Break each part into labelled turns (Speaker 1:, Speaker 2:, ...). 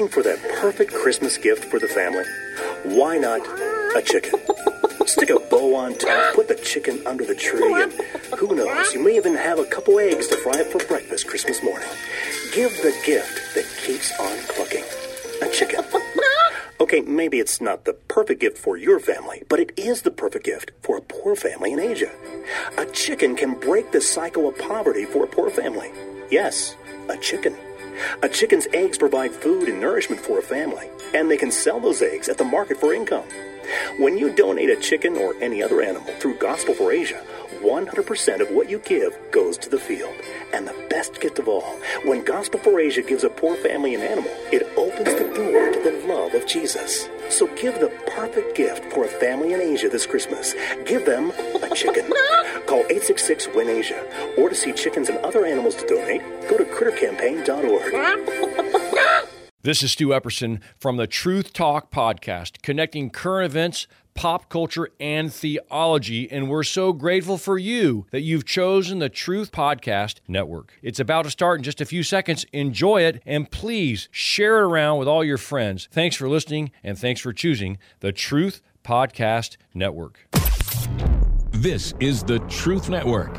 Speaker 1: Looking for that perfect Christmas gift for the family? Why not a chicken? Stick a bow on top, put the chicken under the tree, and who knows, you may even have a couple eggs to fry up for breakfast Christmas morning. Give the gift that keeps on clucking. A chicken. Okay, maybe it's not the perfect gift for your family, but it is the perfect gift for a poor family in Asia. A chicken can break the cycle of poverty for a poor family. Yes, a chicken. A chicken's eggs provide food and nourishment for a family, and they can sell those eggs at the market for income. When you donate a chicken or any other animal through Gospel for Asia, 100% of what you give goes to the field. And the best gift of all, when Gospel for Asia gives a poor family an animal, it opens the door to the love of Jesus. So give the perfect gift for a family in Asia this Christmas. Give them a chicken. Call 866-WIN-ASIA. Or to see chickens and other animals to donate, go to crittercampaign.org.
Speaker 2: This is Stu Epperson from the Truth Talk podcast, connecting current events, pop culture, and theology, and we're so grateful for you that you've chosen the Truth Podcast Network. It's about to start in just a few seconds. Enjoy it, and please share it around with all your friends. Thanks for listening, and thanks for choosing the Truth Podcast Network.
Speaker 3: This is the Truth Network.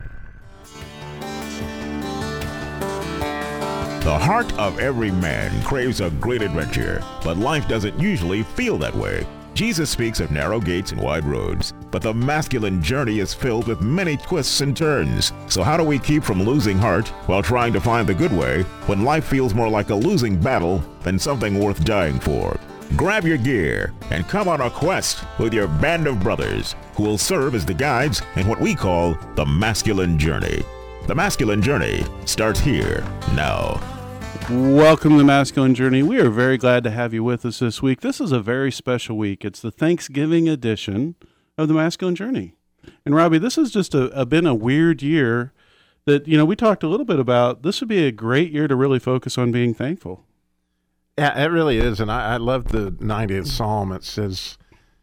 Speaker 4: The heart of every man craves a great adventure, but life doesn't usually feel that way. Jesus speaks of narrow gates and wide roads, but the masculine journey is filled with many twists and turns. So how do we keep from losing heart while trying to find the good way when life feels more like a losing battle than something worth dying for? Grab your gear and come on a quest with your band of brothers who will serve as the guides in what we call the masculine journey. The masculine journey starts here now.
Speaker 5: Welcome to the Masculine Journey. We are very glad to have you with us this week. This is a very special week. It's the Thanksgiving edition of the Masculine Journey. And Robbie, this has just been a weird year that, we talked a little bit about. This would be a great year to really focus on being thankful.
Speaker 6: Yeah, it really is. And I love the 90th Psalm. It says,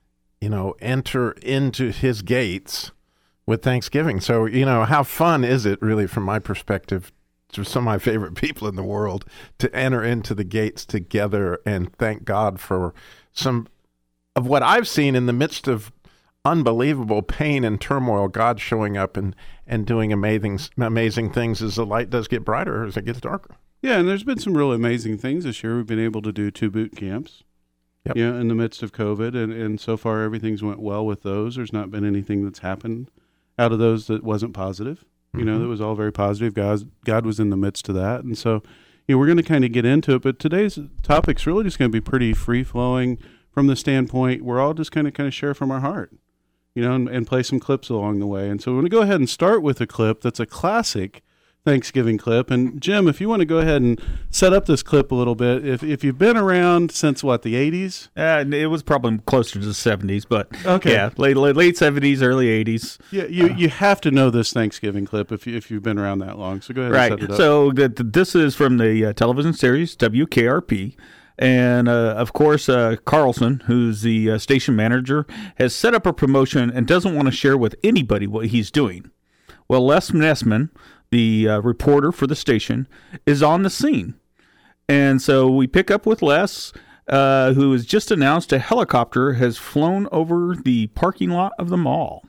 Speaker 6: enter into his gates with thanksgiving. So, how fun is it really from my perspective to some of my favorite people in the world to enter into the gates together and thank God for some of what I've seen in the midst of unbelievable pain and turmoil, God showing up and doing amazing things as the light does get brighter as it gets darker.
Speaker 5: Yeah, and there's been some really amazing things this year. We've been able to do 2 boot camps.
Speaker 6: Yep.
Speaker 5: In the midst of COVID, and so far everything's went well with those. There's not been anything that's happened out of those that wasn't positive. That was all very positive. God was in the midst of that. And so, we're going to kind of get into it, but today's topic's really just going to be pretty free-flowing from the standpoint we're all just kind of share from our heart, and play some clips along the way. And so we're going to go ahead and start with a clip that's a classic Thanksgiving clip. And Jim, if you want to go ahead and set up this clip a little bit, if you've been around since the 80s?
Speaker 7: It was probably closer to the 70s, but
Speaker 5: okay.
Speaker 7: Yeah, late 70s, early 80s.
Speaker 5: Yeah, you have to know this Thanksgiving clip if you've been around that long. So go ahead and set it up.
Speaker 7: So this is from the television series WKRP. And, of course, Carlson, who's the station manager, has set up a promotion and doesn't want to share with anybody what he's doing. Well, Les Nessman, the reporter for the station, is on the scene. And so we pick up with Les, who has just announced a helicopter has flown over the parking lot of the mall.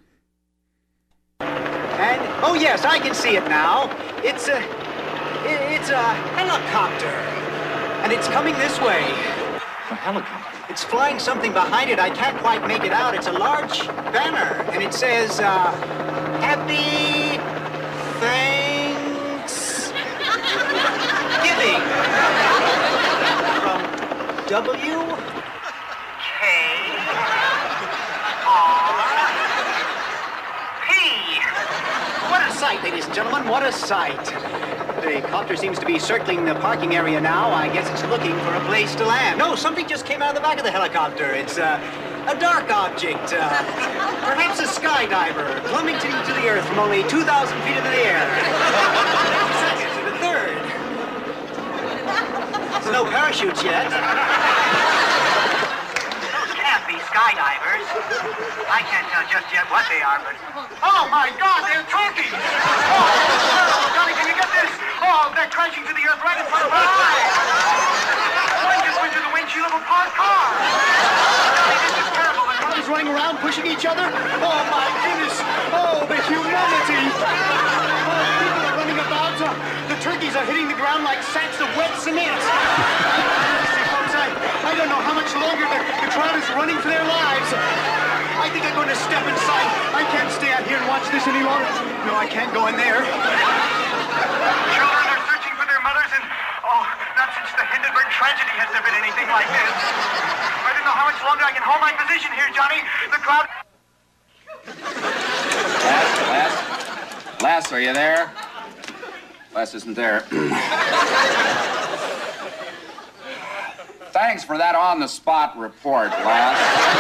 Speaker 8: And, oh yes, I can see it now. It's a helicopter. And it's coming this way.
Speaker 9: A helicopter?
Speaker 8: It's flying something behind it. I can't quite make it out. It's a large banner. And it says, Happy Thanksgiving from WKRP. What a sight, ladies and gentlemen, what a sight. The copter seems to be circling the parking area now. I guess it's looking for a place to land. No, something just came out of the back of the helicopter. It's a dark object, perhaps a skydiver, plummeting to the earth from only 2,000 feet into the air. Seconds and a third. There's no parachutes yet.
Speaker 10: Those can't be skydivers. I can't tell just yet what they are, but... Oh, my God, they're talking! Oh, Johnny, can you get this? Oh, they're crashing to the earth right in front of our eyes! One our car!
Speaker 8: This is terrible. The cars running around, pushing each other. Oh, my goodness. Oh, the humanity. Oh, people are running about. The turkeys are hitting the ground like sacks of wet cement. See, folks, I don't know how much longer the crowd is running for their lives. I think I'm going to step inside. I can't stay out here and watch this any longer. No, I can't go in there.
Speaker 10: Children are searching for their mothers, and not since the Hindenburg tragedy has there been anything like this. I don't know how much longer I can hold my position here, Johnny. The crowd...
Speaker 11: Les, are you there? Les isn't there. Thanks for that on-the-spot report, Les.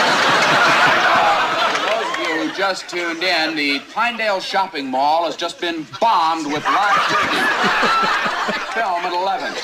Speaker 11: For those of you who just tuned in, the Pinedale Shopping Mall has just been bombed with live turkey. Film at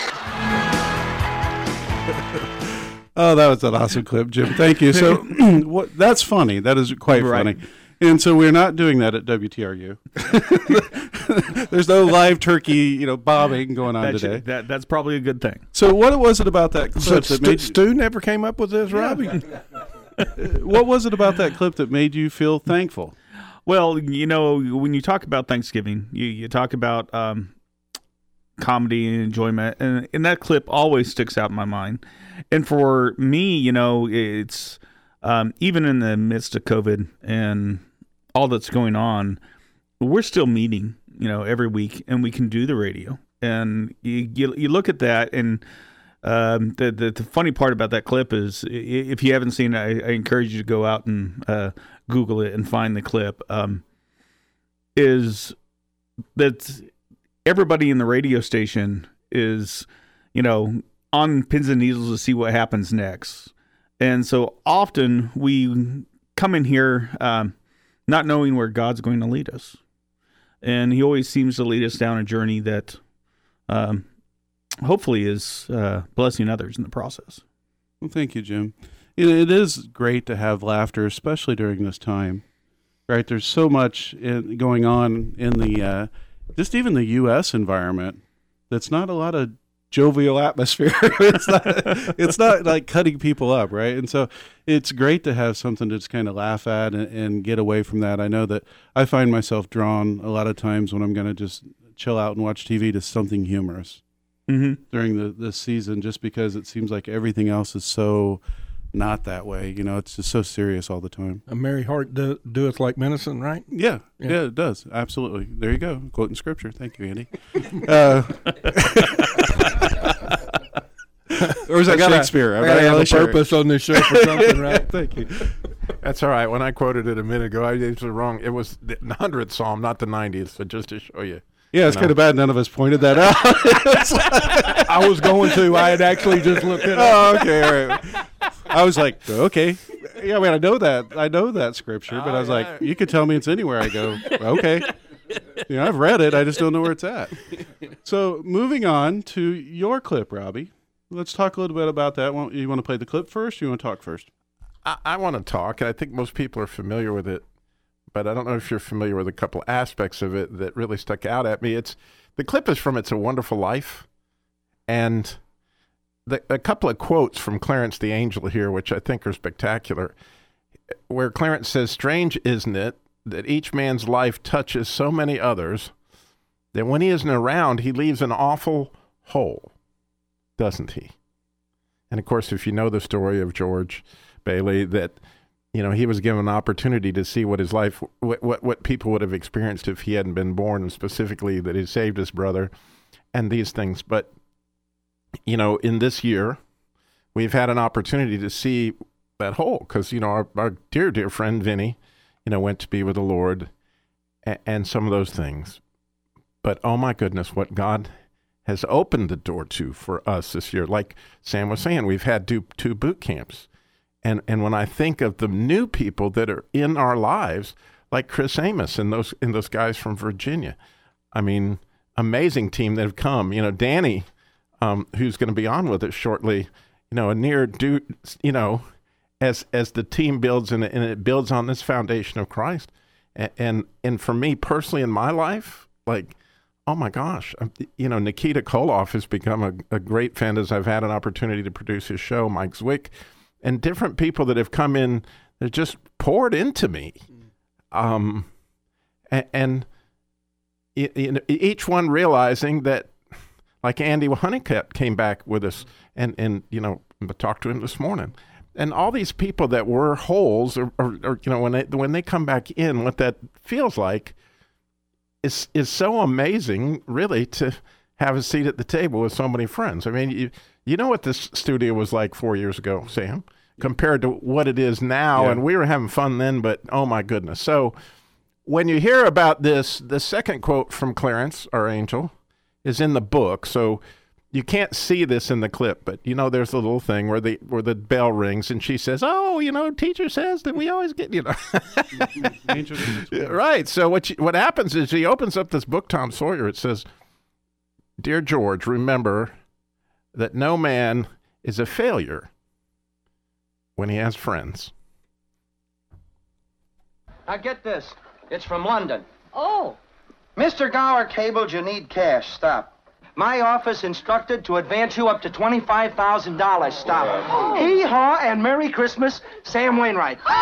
Speaker 11: 11.
Speaker 5: Oh, that was an awesome clip, Jim. Thank you. So that's funny. That is quite funny. And so we're not doing that at WTRU. There's no live turkey, bobbing going on today.
Speaker 7: That's probably a good thing.
Speaker 5: So what was it about that clip that made
Speaker 6: Stu never came up with this, Robbie?
Speaker 5: What was it about that clip that made you feel thankful?
Speaker 7: Well, when you talk about Thanksgiving, you talk about comedy and enjoyment, and that clip always sticks out in my mind. And for me, it's even in the midst of COVID and all that's going on, we're still meeting, every week, and we can do the radio. And you look at that, and the funny part about that clip is, if you haven't seen it, I encourage you to go out and Google it and find the clip. Is that everybody in the radio station is, on pins and needles to see what happens next. And so often we come in here not knowing where God's going to lead us. And he always seems to lead us down a journey that hopefully is blessing others in the process.
Speaker 5: Well, thank you, Jim. It is great to have laughter, especially during this time, right? There's so much going on in the, just even the U.S. environment that's not a lot of jovial atmosphere. It's not like cutting people up, right? And so it's great to have something to just kind of laugh at and get away from that. I know that I find myself drawn a lot of times when I'm going to just chill out and watch TV to something humorous during this season, just because it seems like everything else is so not that way. It's just so serious all the time.
Speaker 12: A merry heart doeth like medicine, right?
Speaker 5: Yeah, it does. Absolutely. There you go. Quoting scripture. Thank you, Andy. Or is that Shakespeare?
Speaker 12: I have a purpose on this show for something, right?
Speaker 5: Thank you.
Speaker 6: That's all right. When I quoted it a minute ago, I was wrong. It was the 100th Psalm, not the 90th, so just to show you.
Speaker 5: Yeah, it's kind of bad none of us pointed that out.
Speaker 12: I was going to. I had actually just looked it up.
Speaker 5: Oh, okay, all right. I was like, okay. Yeah, I mean, I know that scripture, but I was like, you could tell me it's anywhere I go. Okay. I've read it. I just don't know where it's at. So moving on to your clip, Robbie. Let's talk a little bit about that. You want to play the clip first, or you want to talk first?
Speaker 6: I want to talk. I think most people are familiar with it, but I don't know if you're familiar with a couple aspects of it that really stuck out at me. The clip is from It's a Wonderful Life, and a couple of quotes from Clarence the Angel here, which I think are spectacular, where Clarence says, "Strange, isn't it, that each man's life touches so many others that when he isn't around, he leaves an awful hole, doesn't he?" And of course, if you know the story of George Bailey, that he was given an opportunity to see what his life, what people would have experienced if he hadn't been born, and specifically that he saved his brother and these things. But in this year, we've had an opportunity to see that hole because our dear friend Vinny, went to be with the Lord, and some of those things. But oh my goodness, what God has opened the door to for us this year. Like Sam was saying, we've had two boot camps. And when I think of the new people that are in our lives, like Chris Amos and those guys from Virginia, I mean, amazing team that have come. Danny, who's going to be on with us shortly, a near dude, as the team builds and it builds on this foundation of Christ. And for me personally in my life, like oh my gosh, Nikita Koloff has become a great fan as I've had an opportunity to produce his show, Mike Zwick, and different people that have come in that just poured into me. And each one realizing that, like Andy Honeycutt came back with us and talked to him this morning. And all these people that were holes, or when they come back in, what that feels like is so amazing, really, to have a seat at the table with so many friends. I mean, you know what this studio was like 4 years ago, Sam, compared to what it is now. Yeah. And we were having fun then, but oh my goodness. So when you hear about this, the second quote from Clarence, our angel, is in the book. So you can't see this in the clip, but there's a little thing where the bell rings and she says, "Oh, teacher says that we always get, Right. So what happens is he opens up this book, Tom Sawyer. It says, "Dear George, remember that no man is a failure when he has friends."
Speaker 13: Now get this. It's from London.
Speaker 14: Oh.
Speaker 13: Mr. Gower cabled you need cash. Stop. My office instructed to advance you up to $25,000. Stop.
Speaker 14: Oh.
Speaker 13: Hee-haw and Merry Christmas, Sam Wainwright.
Speaker 10: Mary,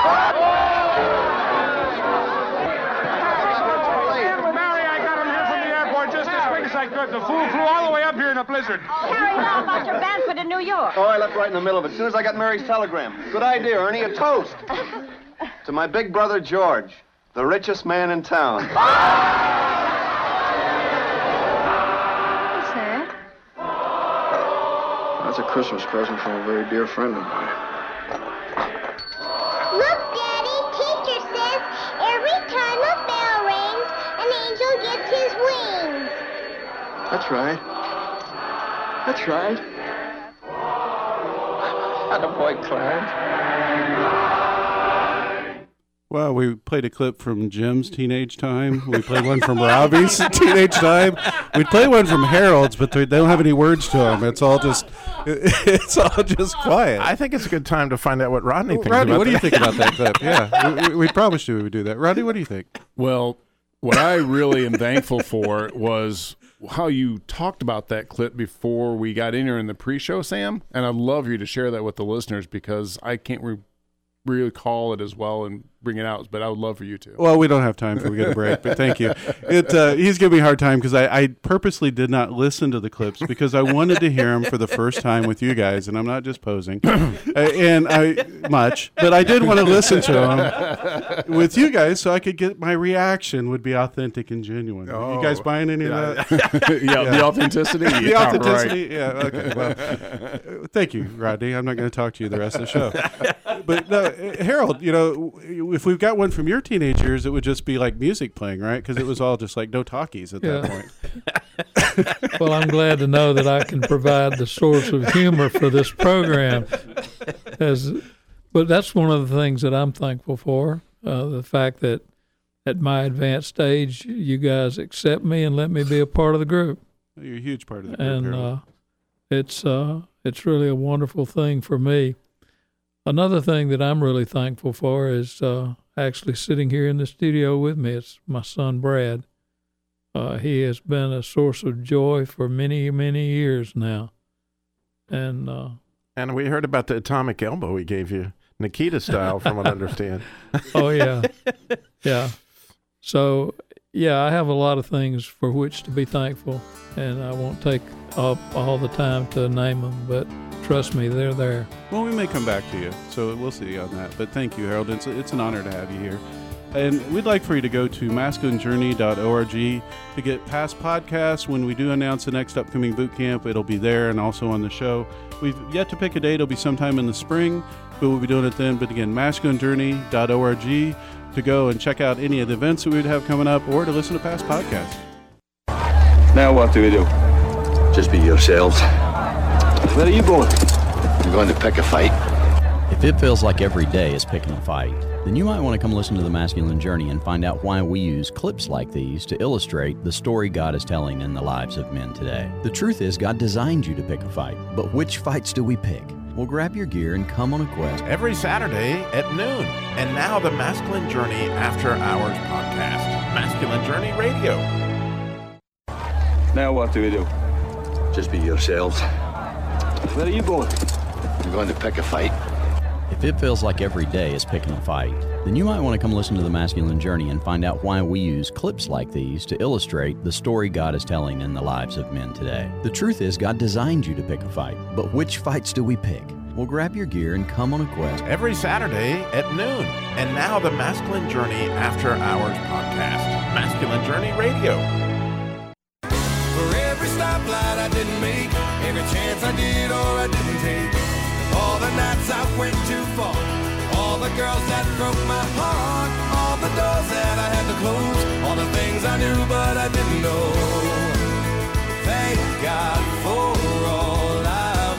Speaker 10: I got him here from the airport just as quick as I could. The fool flew all the way up here in a blizzard.
Speaker 14: Harry, how about your Banford in New York?
Speaker 15: Oh, I left right in the middle of it. As soon as I got Mary's telegram. Good idea, Ernie. A toast. To my big brother, George, the richest man in town. That's a Christmas present from a very dear friend of mine.
Speaker 16: Look, Daddy, teacher says every time a bell rings, an angel gets his wings.
Speaker 15: That's right. That's right.
Speaker 13: Attaboy, Clarence.
Speaker 5: Well, we played a clip from Jim's teenage time. We played one from Robbie's teenage time. We played one from Harold's, but they don't have any words to them. It's all just quiet.
Speaker 6: I think it's a good time to find out what Rodney thinks
Speaker 5: Rodney,
Speaker 6: about
Speaker 5: what do you think about that clip? Yeah, we promised you we would do that. Rodney, what do you think?
Speaker 12: Well, what I really am thankful for was how you talked about that clip before we got in here in the pre-show, Sam. And I'd love you to share that with the listeners because I can't really call it as well and bring it out, but I would love for you to.
Speaker 5: Well, we don't have time for we get a break, but thank you. He's giving me a hard time because I purposely did not listen to the clips because I wanted to hear them for the first time with you guys, and I'm not just posing, but I did want to listen to them with you guys so I could get my reaction would be authentic and genuine. You guys buying any of that?
Speaker 12: The authenticity?
Speaker 5: The authenticity? Right. Yeah, okay. Well, thank you, Rodney. I'm not going to talk to you the rest of the show. But no, Harold, if we've got one from your teenage years, it would just be like music playing, right? Because it was all just like no talkies at that point.
Speaker 17: Well, I'm glad to know that I can provide the source of humor for this program. But that's one of the things that I'm thankful for, the fact that at my advanced age, you guys accept me and let me be a part of the group.
Speaker 5: You're a huge part of the group,
Speaker 17: and it's really a wonderful thing for me. Another thing that I'm really thankful for is actually sitting here in the studio with me. It's my son, Brad. He has been a source of joy for many, many years now. And
Speaker 6: we heard about the atomic elbow he gave you, Nikita style, from what I understand.
Speaker 17: Oh, yeah. Yeah. So, I have a lot of things for which to be thankful, and I won't take up all the time to name them, but trust me, they're there.
Speaker 5: Well, we may come back to you, so we'll see on that. But thank you, Harold. It's an honor to have you here. And we'd like for you to go to masculinejourney.org to get past podcasts. When we do announce the next upcoming boot camp, it'll be there and also on the show. We've yet to pick a date. It'll be sometime in the spring, but we'll be doing it then. But again, masculinejourney.org to go and check out any of the events that we'd have coming up or to listen to past podcasts.
Speaker 18: Now what do we do?
Speaker 19: Just be yourselves.
Speaker 18: Where are you going?
Speaker 19: I'm going to pick a fight.
Speaker 20: If it feels like every day is picking a fight, then you might want to come listen to The Masculine Journey and find out why we use clips like these to illustrate the story God is telling in the lives of men today. The truth is, God designed you to pick a fight, but which fights do we pick? Well, grab your gear and come on a quest.
Speaker 6: Every Saturday at noon. And now the Masculine Journey After Hours podcast. Masculine Journey Radio.
Speaker 18: Now what do we do?
Speaker 19: Just be yourselves.
Speaker 18: Where are you going?
Speaker 19: I'm going to pick a fight.
Speaker 20: If it feels like every day is picking a fight, then you might want to come listen to The Masculine Journey and find out why we use clips like these to illustrate the story God is telling in the lives of men today. The truth is, God designed you to pick a fight, but which fights do we pick? Well, grab your gear and come on a quest.
Speaker 6: Every Saturday at noon. And now the Masculine Journey After Hours podcast. Masculine Journey Radio.
Speaker 21: For every stoplight I didn't make, every chance I did or I didn't take, all the nights I went too far, all the girls that broke my heart, all the doors that I had to close, all the things I knew but I didn't know. Thank God for all I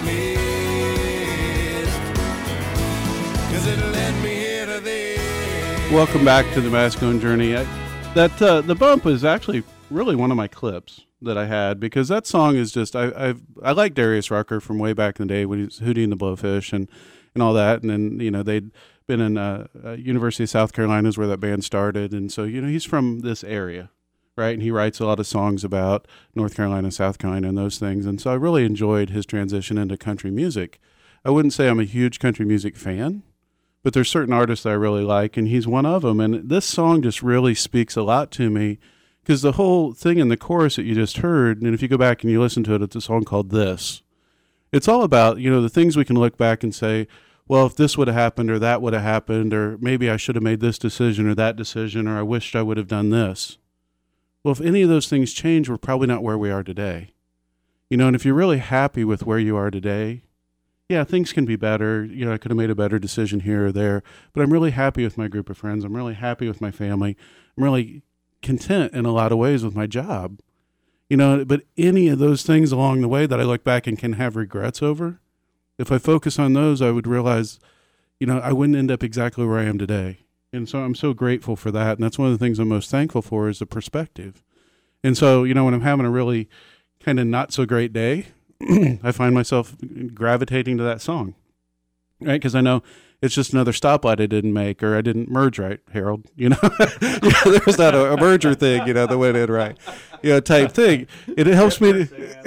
Speaker 21: missed, 'cause it led me here to this.
Speaker 5: Welcome back to the Masculine Journey. The bump is actually really one of my clips that I had, because that song is just I like Darius Rucker from way back in the day when he was Hootie and the Blowfish and all that, and then they'd been in University of South Carolina is where that band started, and so he's from this area, right? And he writes a lot of songs about North Carolina, South Carolina, and those things, and so I really enjoyed his transition into country music. I wouldn't say I'm a huge country music fan, but there's certain artists that I really like, and he's one of them. And this song just really speaks a lot to me, because the whole thing in the chorus that you just heard, and if you go back and you listen to it, it's a song called This. It's all about, the things we can look back and say, well, if this would have happened or that would have happened, or maybe I should have made this decision or that decision, or I wished I would have done this. Well, if any of those things change, we're probably not where we are today. And if you're really happy with where you are today, yeah, things can be better. I could have made a better decision here or there, but I'm really happy with my group of friends. I'm really happy with my family. I'm really content in a lot of ways with my job, but any of those things along the way that I look back and can have regrets over, if I focus on those, I would realize, I wouldn't end up exactly where I am today. And so I'm so grateful for that. And that's one of the things I'm most thankful for is the perspective. And so, when I'm having a really kind of not so great day, I find myself gravitating to that song, right? Because I know it's just another stoplight I didn't make, or I didn't merge right, Harold. There's not a merger thing, the way it did right, type thing. It helps me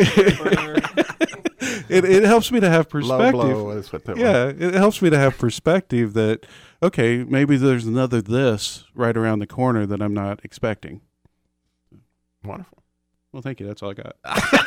Speaker 5: to, it helps me to have perspective.
Speaker 6: Low blow is what that
Speaker 5: was. It helps me to have perspective that, okay, maybe there's another this right around the corner that I'm not expecting.
Speaker 6: Wonderful.
Speaker 5: Well, thank you. That's all I got.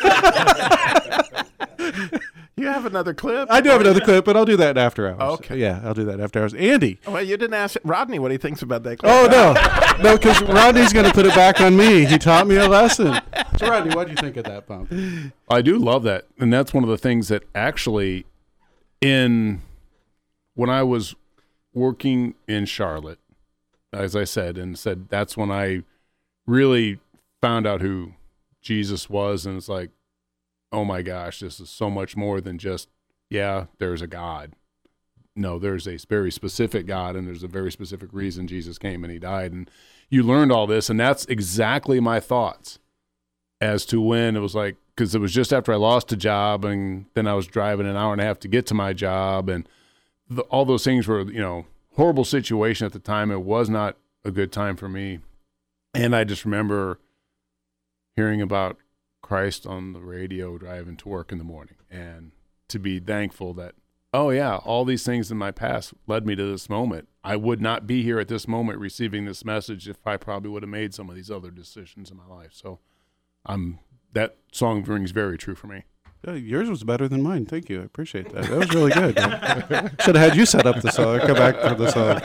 Speaker 6: You have another clip?
Speaker 5: I do have another clip, but I'll do that after hours.
Speaker 6: Okay.
Speaker 5: Yeah, I'll do that after hours. Andy.
Speaker 6: Well, you didn't ask Rodney what he thinks about that clip.
Speaker 5: Oh, no. No, because Rodney's going to put it back on me. He taught me a lesson. So, Rodney, what do you think of that bump?
Speaker 12: I do love that. And that's one of the things that actually when I was working in Charlotte, as I said, that's when I really found out who Jesus was, and it's like, oh my gosh, this is so much more than just, there's a God. No, there's a very specific God, and there's a very specific reason Jesus came and he died. And you learned all this, and that's exactly my thoughts as to when it was like, because it was just after I lost a job, and then I was driving an hour and a half to get to my job, and all those things were, horrible situation at the time. It was not a good time for me. And I just remember hearing about Christ on the radio driving to work in the morning, and to be thankful that, all these things in my past led me to this moment. I would not be here at this moment receiving this message if I probably would have made some of these other decisions in my life. So that song rings very true for me.
Speaker 5: Yours was better than mine. Thank you. I appreciate that. That was really good. Should have had you set up the song. Come back for the song.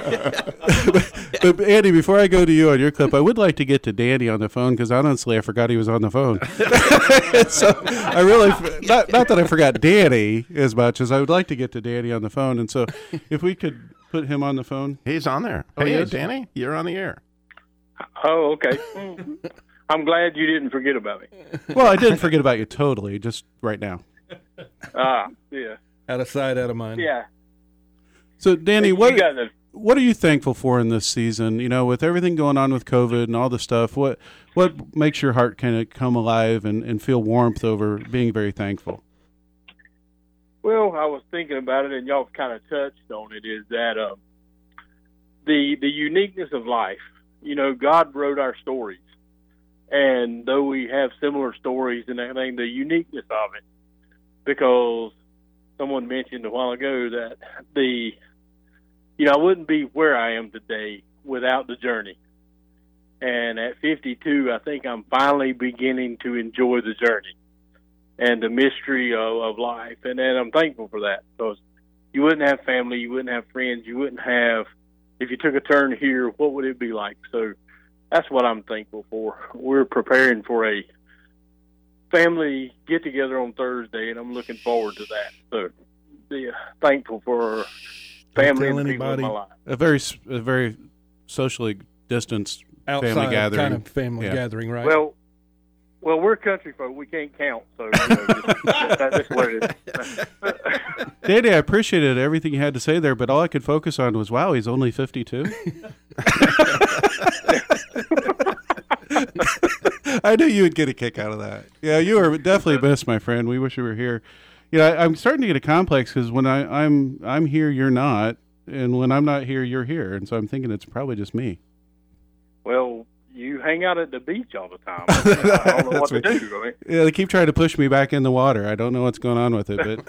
Speaker 5: but Andy, before I go to you on your clip, I would like to get to Danny on the phone, because honestly, I forgot he was on the phone. So I really, not that I forgot Danny as much as I would like to get to Danny on the phone. And so if we could put him on the phone.
Speaker 6: He's on there.
Speaker 5: Oh,
Speaker 6: hey, Danny, you're on the air.
Speaker 22: Oh, okay. I'm glad you didn't forget about me.
Speaker 5: Well, I didn't forget about you totally, just right now.
Speaker 22: Yeah.
Speaker 23: Out of sight, out of mind.
Speaker 22: Yeah.
Speaker 5: So, Danny, what are you thankful for in this season? With everything going on with COVID and all the stuff, what makes your heart kind of come alive and feel warmth over being very thankful?
Speaker 22: Well, I was thinking about it, and y'all kind of touched on it, is that the uniqueness of life. God wrote our stories. And though we have similar stories and everything, the uniqueness of it, because someone mentioned a while ago that I wouldn't be where I am today without the journey. And at 52, I think I'm finally beginning to enjoy the journey and the mystery of life. And I'm thankful for that, because you wouldn't have family, you wouldn't have friends, you wouldn't have, if you took a turn here, what would it be like? So that's what I'm thankful for. We're preparing for a family get-together on Thursday, and I'm looking forward to that. So thankful for family and people in my life.
Speaker 5: A very socially distanced
Speaker 1: outside
Speaker 5: family gathering.
Speaker 1: Kind of family gathering, right?
Speaker 22: Well, we're country folk. We can't count, so that's what it is.
Speaker 5: Danny, I appreciated everything you had to say there, but all I could focus on was, wow, he's only 52. I knew you would get a kick out of that. Yeah, you were definitely missed, my friend. We wish you were here. I'm starting to get a complex because when I'm here, you're not, and when I'm not here, you're here, and so I'm thinking it's probably just me.
Speaker 22: Well, you hang out at the beach all the time. I don't know what to do. I mean.
Speaker 5: Yeah, they keep trying to push me back in the water. I don't know what's going on with it, but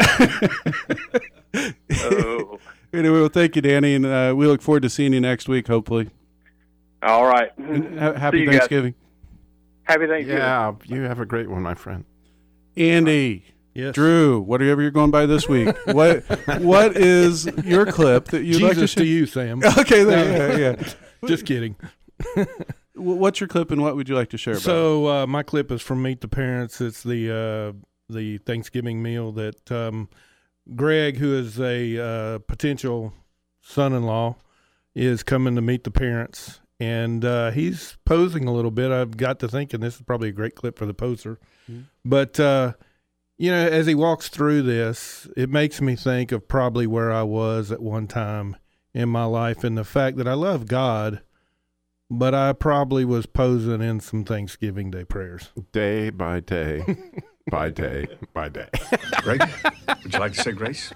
Speaker 5: anyway, well, thank you, Danny, and we look forward to seeing you next week, hopefully.
Speaker 22: All right.
Speaker 5: Happy Thanksgiving.
Speaker 22: Happy Thanksgiving.
Speaker 6: Yeah, you have a great one, my friend.
Speaker 5: Andy.
Speaker 1: Yes.
Speaker 5: Drew, whatever you're going by this week, what is your clip that you'd like to share?
Speaker 1: To you, Sam.
Speaker 5: Okay, yeah.
Speaker 1: Just kidding.
Speaker 5: What's your clip, and what would you like to share about?
Speaker 1: So my clip is from Meet the Parents. It's the Thanksgiving meal that Greg, who is a potential son-in-law, is coming to meet the parents, and he's posing a little bit. I've got to thinking this is probably a great clip for the poser, but as he walks through this, it makes me think of probably where I was at one time in my life, and the fact that I love God, but I probably was posing in some Thanksgiving Day prayers.
Speaker 6: Day by day, by day, by day.
Speaker 9: Greg, would you like to say grace?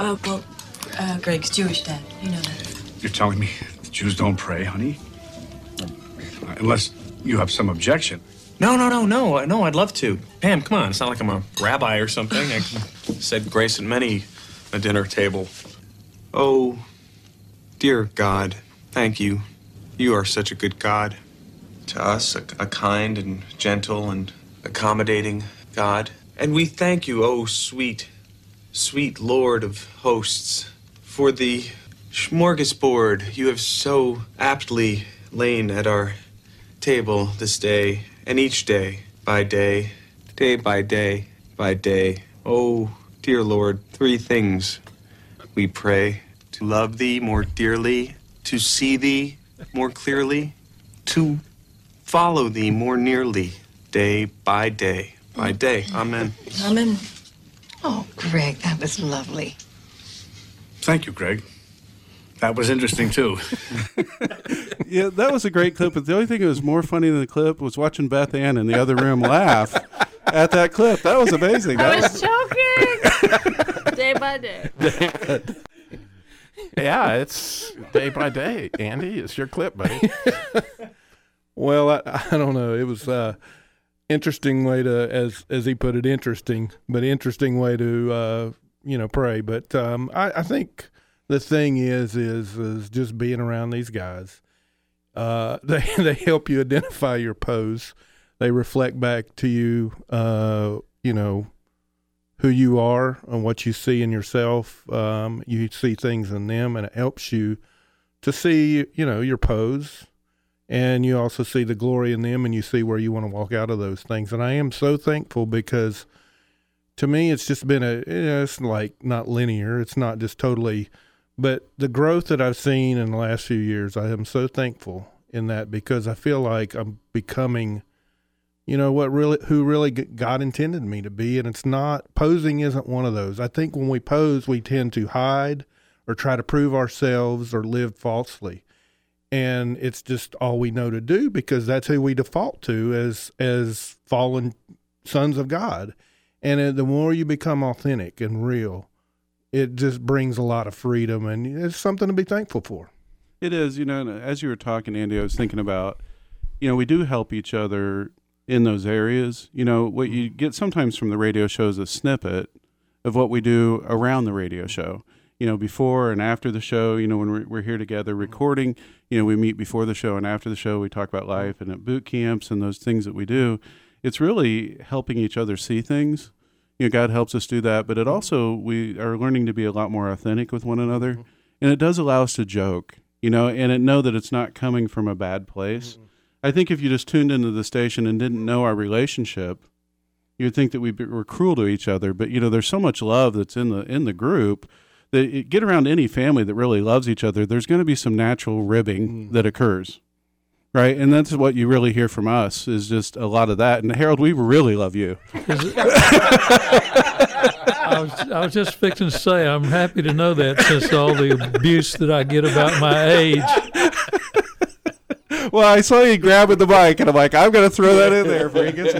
Speaker 2: Greg's Jewish, Dad. You know that.
Speaker 9: You're telling me the Jews don't pray, honey? Unless you have some objection.
Speaker 23: No, I'd love to. Pam, come on. It's not like I'm a rabbi or something. I said grace at many a dinner table. Oh, dear God, thank you. You are such a good God. To us, a kind and gentle and accommodating God. And we thank you, oh sweet, sweet Lord of hosts, for the smorgasbord you have so aptly lain at our table this day, and each day by day by day by day. Oh, dear Lord, three things we pray: to love thee more dearly, to see thee more clearly, to follow thee more nearly, day by day by day. Amen.
Speaker 2: Amen. Oh, Greg, that was lovely.
Speaker 9: Thank you, Greg. That was interesting, too.
Speaker 5: Yeah, that was a great clip, but the only thing that was more funny than the clip was watching Beth Ann in the other room laugh at that clip. That was amazing.
Speaker 14: I was choking. Day by day.
Speaker 6: Yeah, it's day by day. Andy, it's your clip, buddy.
Speaker 1: Well, I don't know. It was interesting way to, as he put it, interesting way to pray. But I think the thing is just being around these guys. They help you identify your pose. They reflect back to you, who you are and what you see in yourself. You see things in them, and it helps you to see, your pose. And you also see the glory in them, and you see where you want to walk out of those things. And I am so thankful, because to me, it's just been it's like not linear. It's not just totally, but the growth that I've seen in the last few years, I am so thankful in that, because I feel like I'm becoming, who really God intended me to be. And it's not, posing isn't one of those. I think when we pose, we tend to hide or try to prove ourselves or live falsely. And it's just all we know to do, because that's who we default to as fallen sons of God. And the more you become authentic and real, it just brings a lot of freedom, and it's something to be thankful for.
Speaker 5: It is, and as you were talking, Andy, I was thinking about, we do help each other in those areas. What you get sometimes from the radio show is a snippet of what we do around the radio show. Before and after the show, when we're here together recording, we meet before the show and after the show. We talk about life and at boot camps and those things that we do. It's really helping each other see things. God helps us do that, but it also, we are learning to be a lot more authentic with one another. And it does allow us to joke, and know that it's not coming from a bad place. I think if you just tuned into the station and didn't know our relationship, you'd think that we were cruel to each other. But, there's so much love that's in the group that get around any family that really loves each other, there's going to be some natural ribbing that occurs. Right, and that's what you really hear from us is just a lot of that. And Harold, we really love you.
Speaker 17: I was just fixing to say I'm happy to know that since all the abuse that I get about my age.
Speaker 5: Well, I saw you grabbing the mic, and I'm like, I'm going to throw that in there before he gets a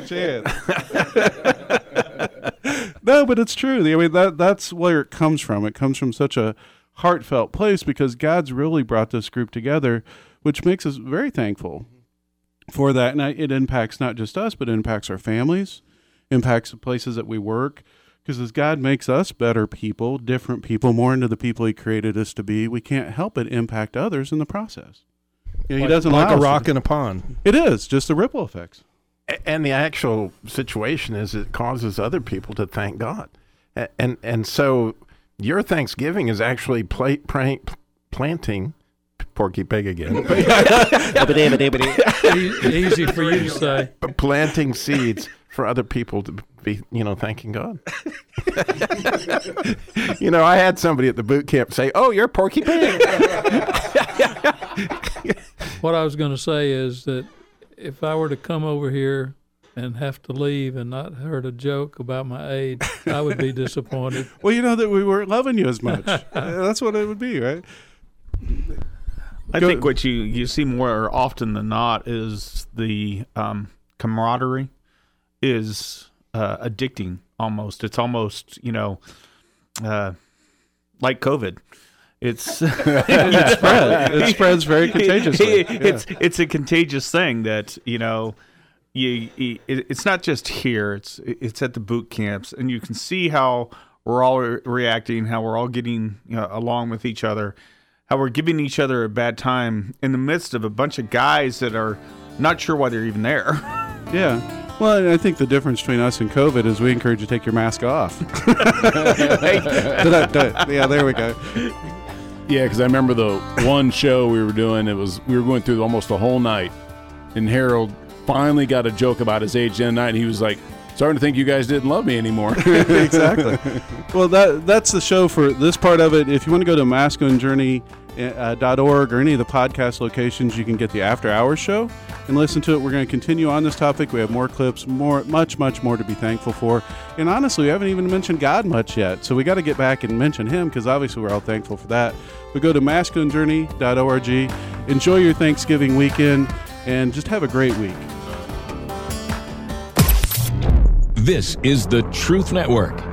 Speaker 5: chance. No, but it's true. I mean, that's where it comes from. It comes from such a heartfelt place because God's really brought this group together, which makes us very thankful for that. And it impacts not just us, but it impacts our families, impacts the places that we work. Because as God makes us better people, different people, more into the people he created us to be, we can't help but impact others in the process. He doesn't
Speaker 1: like
Speaker 5: allow
Speaker 1: a rock in a pond.
Speaker 5: It is, just the ripple effects.
Speaker 6: And the actual situation is it causes other people to thank God. And so your Thanksgiving is actually planting... Porky Pig again.
Speaker 17: Easy for you to say.
Speaker 6: Planting seeds for other people to be, thanking God. I had somebody at the boot camp say, "Oh, you're Porky Pig."
Speaker 17: What I was going to say is that if I were to come over here and have to leave and not heard a joke about my age, I would be disappointed.
Speaker 5: Well, that we weren't loving you as much. That's what it would be, right?
Speaker 7: I think what you see more often than not is the camaraderie is addicting almost. It's almost, like COVID. It
Speaker 5: spreads very contagiously.
Speaker 7: It's a contagious thing that, it's not just here. It's at the boot camps, and you can see how we're all reacting, how we're all getting along with each other, how we're giving each other a bad time in the midst of a bunch of guys that are not sure why they're even there.
Speaker 5: Yeah. Well, and I think the difference between us and COVID is we encourage you to take your mask off. Yeah, there we go.
Speaker 12: Yeah, because I remember the one show we were doing, we were going through almost the whole night, and Harold finally got a joke about his age the other night, and he was like, starting to think you guys didn't love me anymore.
Speaker 5: Exactly. Well, that's the show for this part of it. If you want to go to masculinejourney.org or any of the podcast locations, you can get the After Hours show and listen to it. We're going to continue on this topic. We have more clips, much more to be thankful for. And honestly, we haven't even mentioned God much yet. So we got to get back and mention him because obviously we're all thankful for that. We go to masculinejourney.org. Enjoy your Thanksgiving weekend and just have a great week.
Speaker 3: This is the Truth Network.